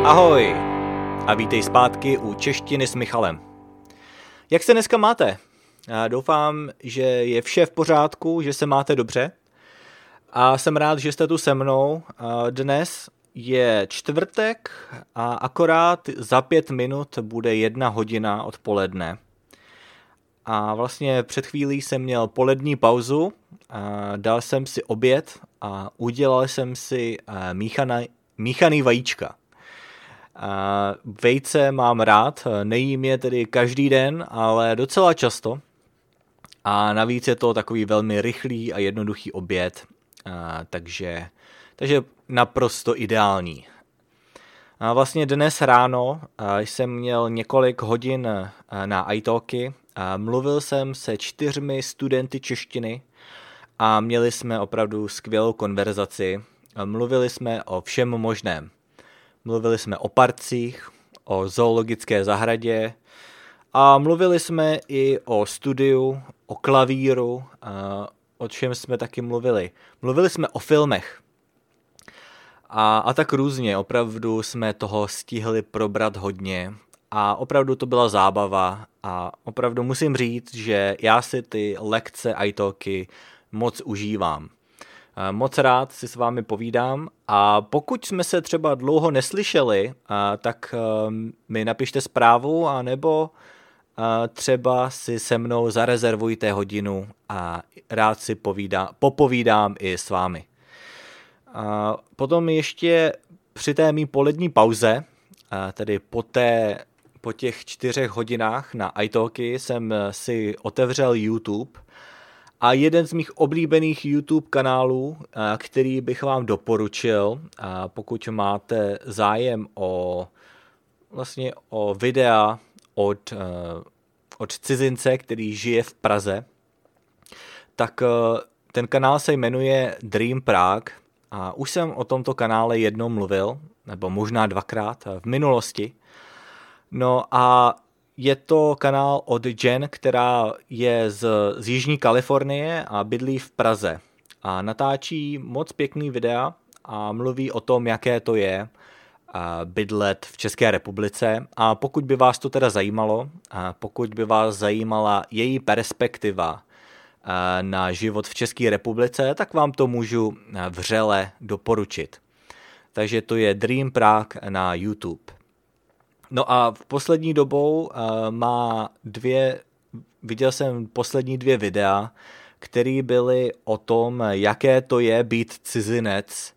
Ahoj a vítej zpátky u Češtiny s Michalem. Jak se dneska máte? Já doufám, že je vše v pořádku, že se máte dobře. A jsem rád, že jste tu se mnou. Dnes je čtvrtek a akorát za 5 minut bude 1 hodina odpoledne. A vlastně před chvílí jsem měl polední pauzu, dal jsem si oběd a udělal jsem si míchaný vajíčka. Vejce mám rád, nejím je tedy každý den, ale docela často. A navíc je to takový velmi rychlý a jednoduchý oběd, takže naprosto ideální. A vlastně dnes ráno jsem měl několik hodin na iTalky. Mluvil jsem se 4 studenty češtiny a měli jsme opravdu skvělou konverzaci. Mluvili jsme o všem možném. Mluvili jsme o parcích, o zoologické zahradě a mluvili jsme i o studiu, o klavíru, o čem jsme taky mluvili. Mluvili jsme o filmech a tak různě, opravdu jsme toho stihli probrat hodně a opravdu to byla zábava a opravdu musím říct, že já si ty lekce iTalky moc užívám. Moc rád si s vámi povídám a pokud jsme se třeba dlouho neslyšeli, tak mi napište zprávu anebo třeba si se mnou zarezervujte hodinu a rád si popovídám i s vámi. Potom ještě při té mý polední pauze, tedy po těch 4 hodinách na iTalky jsem si otevřel YouTube a jeden z mých oblíbených YouTube kanálů, který bych vám doporučil, pokud máte zájem o videa od cizince, který žije v Praze, tak ten kanál se jmenuje Dream Prague a už jsem o tomto kanále jednou mluvil, nebo možná 2krát v minulosti. No a je to kanál od Jen, která je z Jižní Kalifornie a bydlí v Praze. A natáčí moc pěkný videa a mluví o tom, jaké to je bydlet v České republice. A pokud by vás to teda zajímalo, a pokud by vás zajímala její perspektiva na život v České republice, tak vám to můžu vřele doporučit. Takže to je Dream Prague na YouTube. No a v poslední dobou viděl jsem poslední 2 videa, které byly o tom, jaké to je být cizinec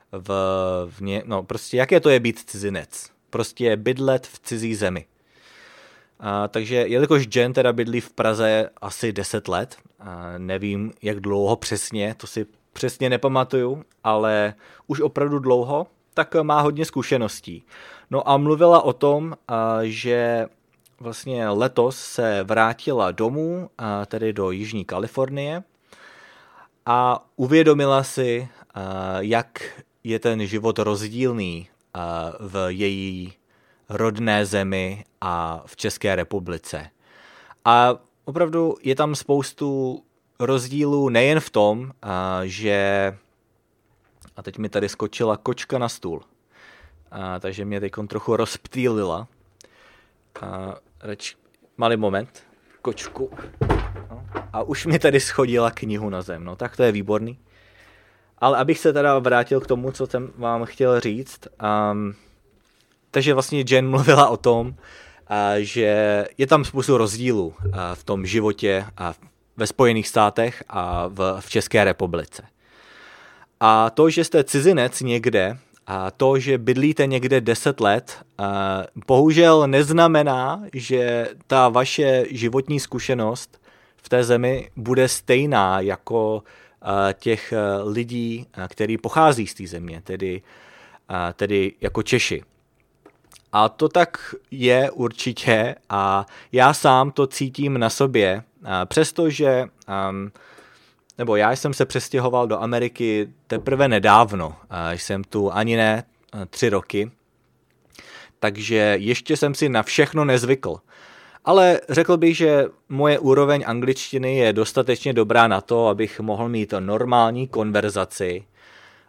jaké to je být cizinec. Prostě bydlet v cizí zemi. Takže jelikož Jen teda bydlí v Praze asi 10 let, nevím jak dlouho přesně, to si přesně nepamatuju, ale už opravdu dlouho, tak má hodně zkušeností. No a mluvila o tom, že vlastně letos se vrátila domů, tedy do Jižní Kalifornie a uvědomila si, jak je ten život rozdílný v její rodné zemi a v České republice. A opravdu je tam spoustu rozdílů nejen v tom, že... A teď mi tady skočila kočka na stůl. Takže mě teď trochu rozptýlila. Malý moment. Kočku. A už mi tady schodila knihu na zem. No tak to je výborný. Ale abych se teda vrátil k tomu, co jsem vám chtěl říct. Takže vlastně Jen mluvila o tom, že je tam spoustu rozdílů v tom životě ve Spojených státech a v České republice. A to, že jste cizinec někde, a to, že bydlíte někde 10 let, bohužel neznamená, že ta vaše životní zkušenost v té zemi bude stejná jako těch lidí, který pochází z té země, tedy jako Češi. A to tak je určitě a já sám to cítím na sobě, přestože... Nebo já jsem se přestěhoval do Ameriky teprve nedávno, jsem tu ani ne 3 roky, takže ještě jsem si na všechno nezvykl. Ale řekl bych, že moje úroveň angličtiny je dostatečně dobrá na to, abych mohl mít normální konverzaci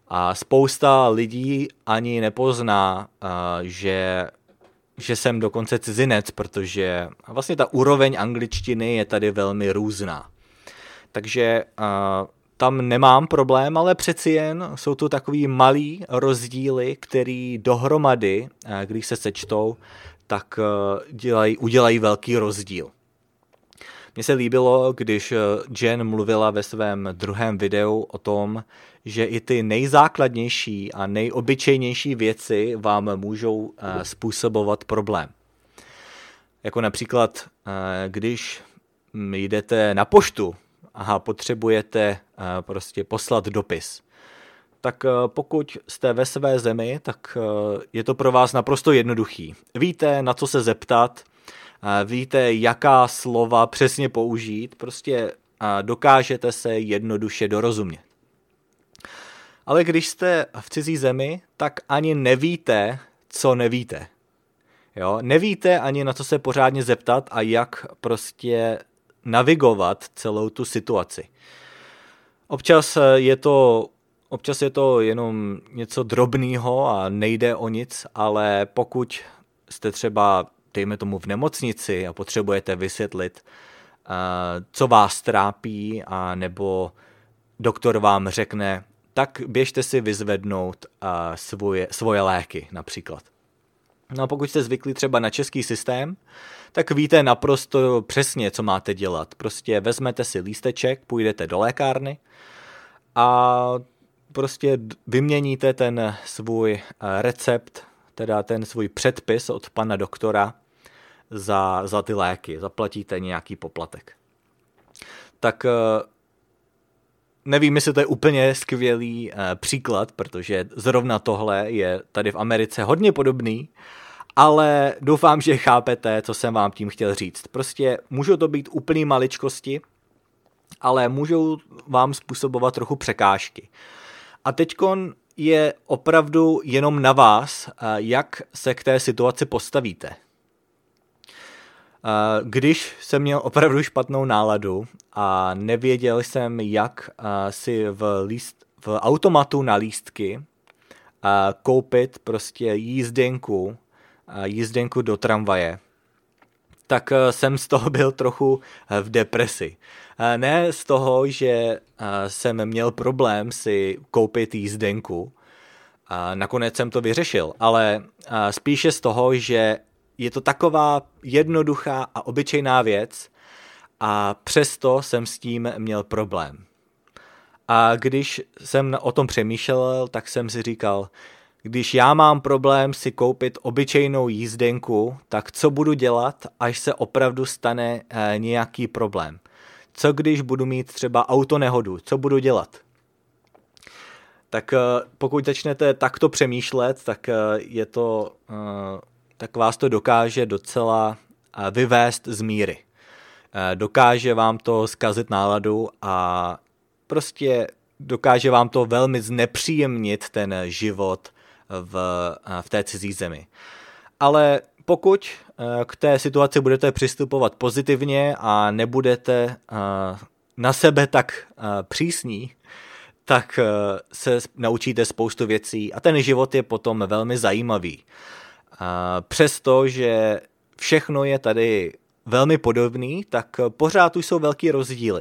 A spousta lidí ani nepozná, že jsem dokonce cizinec, protože vlastně ta úroveň angličtiny je tady velmi různá. Takže tam nemám problém, ale přeci jen jsou tu takový malý rozdíly, který dohromady, když se sečtou, tak udělají velký rozdíl. Mně se líbilo, když Jen mluvila ve svém druhém videu o tom, že i ty nejzákladnější a nejobyčejnější věci vám můžou způsobovat problém. Jako například, když jdete na poštu a potřebujete prostě poslat dopis, tak pokud jste ve své zemi, tak je to pro vás naprosto jednoduchý. Víte, na co se zeptat, víte, jaká slova přesně použít, prostě dokážete se jednoduše dorozumět. Ale když jste v cizí zemi, tak ani nevíte, co nevíte. Jo? Nevíte ani na co se pořádně zeptat a jak prostě navigovat celou tu situaci. Občas je to jenom něco drobného a nejde o nic, ale pokud jste třeba, dejme tomu, v nemocnici a potřebujete vysvětlit, co vás trápí, a nebo doktor vám řekne, tak běžte si vyzvednout svoje léky například. No a pokud jste zvyklí třeba na český systém, tak víte naprosto přesně, co máte dělat. Prostě vezmete si lísteček, půjdete do lékárny a prostě vyměníte ten svůj recept, teda ten svůj předpis od pana doktora za ty léky. Zaplatíte nějaký poplatek. Tak nevím, jestli to je úplně skvělý příklad, protože zrovna tohle je tady v Americe hodně podobný, ale doufám, že chápete, co jsem vám tím chtěl říct. Prostě můžou to být úplný maličkosti, ale můžou vám způsobovat trochu překážky. A teďkon je opravdu jenom na vás, jak se k té situaci postavíte. Když jsem měl opravdu špatnou náladu a nevěděl jsem, jak si v automatu na lístky koupit prostě jízdenku do tramvaje, tak jsem z toho byl trochu v depresi. Ne z toho, že jsem měl problém si koupit jízdenku, nakonec jsem to vyřešil, ale spíše z toho, že je to taková jednoduchá a obyčejná věc a přesto jsem s tím měl problém. A když jsem o tom přemýšlel, tak jsem si říkal, když já mám problém si koupit obyčejnou jízdenku, tak co budu dělat, až se opravdu stane nějaký problém? Co když budu mít třeba autonehodu? Co budu dělat? Tak pokud začnete takto přemýšlet, tak tak vás to dokáže docela vyvést z míry. Dokáže vám to zkazit náladu a prostě dokáže vám to velmi znepříjemnit ten život v té cizí zemi. Ale pokud k té situaci budete přistupovat pozitivně a nebudete na sebe tak přísní, tak se naučíte spoustu věcí a ten život je potom velmi zajímavý. Přestože všechno je tady velmi podobný, tak pořád tu jsou velký rozdíly.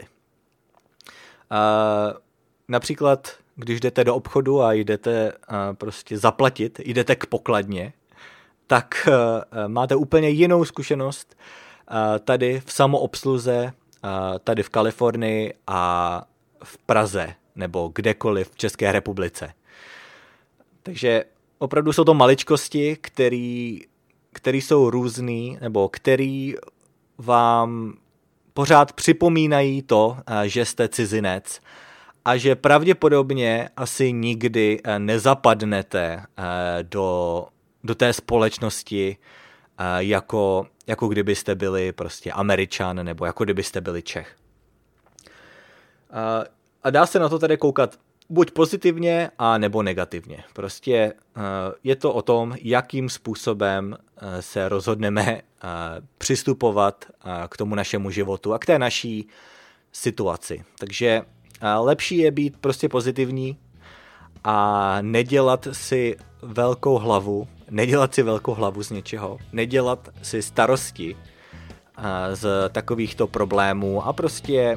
Například, když jdete do obchodu a jdete prostě zaplatit, jdete k pokladně, tak máte úplně jinou zkušenost tady v samoobsluze, tady v Kalifornii a v Praze nebo kdekoliv v České republice. Takže opravdu jsou to maličkosti, které jsou různý, nebo který vám pořád připomínají to, že jste cizinec a že pravděpodobně asi nikdy nezapadnete do té společnosti jako kdybyste byli prostě Američan nebo jako kdybyste byli Čech. A dá se na to tedy koukat buď pozitivně, a nebo negativně. Prostě je to o tom, jakým způsobem se rozhodneme přistupovat k tomu našemu životu a k té naší situaci. Takže lepší je být prostě pozitivní a nedělat si velkou hlavu z něčeho, nedělat si starosti z takovýchto problémů a prostě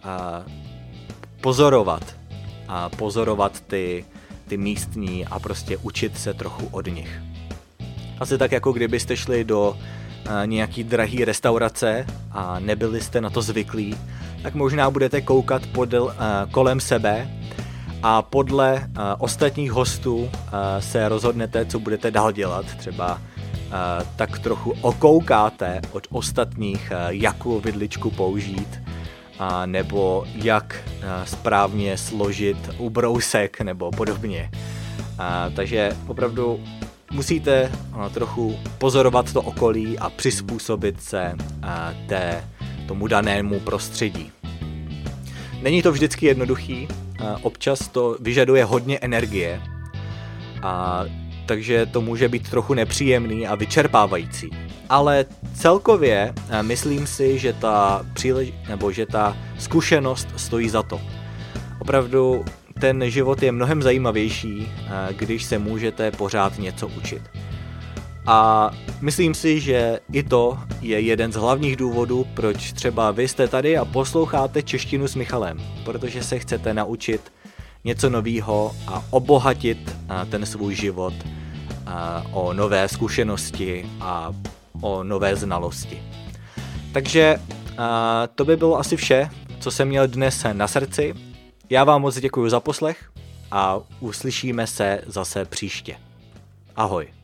pozorovat ty místní a prostě učit se trochu od nich. Asi tak, jako kdybyste šli do nějaký drahý restaurace a nebyli jste na to zvyklí, tak možná budete koukat kolem sebe a podle ostatních hostů se rozhodnete, co budete dál dělat. Třeba tak trochu okoukáte od ostatních, jakou vidličku použít, nebo jak správně složit ubrousek nebo podobně. Takže opravdu musíte trochu pozorovat to okolí a přizpůsobit se tomu danému prostředí. Není to vždycky jednoduchý, občas to vyžaduje hodně energie, takže to může být trochu nepříjemný a vyčerpávající. Ale celkově myslím si, že ta zkušenost stojí za to. Opravdu ten život je mnohem zajímavější, když se můžete pořád něco učit. A myslím si, že i to je jeden z hlavních důvodů, proč třeba vy jste tady a posloucháte Češtinu s Michalem, protože se chcete naučit něco nového a obohatit ten svůj život o nové zkušenosti a o nové znalosti. Takže to by bylo asi vše, co jsem měl dnes na srdci. Já vám moc děkuji za poslech a uslyšíme se zase příště. Ahoj.